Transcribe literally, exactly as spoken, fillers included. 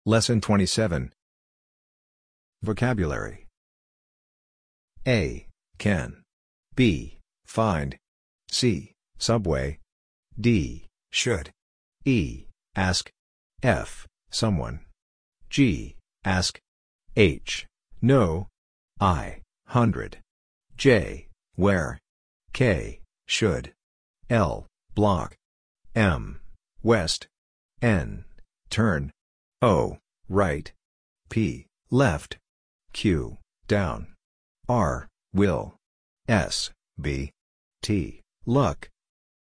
Lesson twenty-seven. Vocabulary. A. Can. B. Find. C. Subway. D. Should. E. Ask. F. Someone. G. Ask. H. No. I. Hundred. J. Where. K. Should. L. Block. M. West. N. Turn. O. Right. P. Left. Q. Down. R. Will. S. B. T. Luck.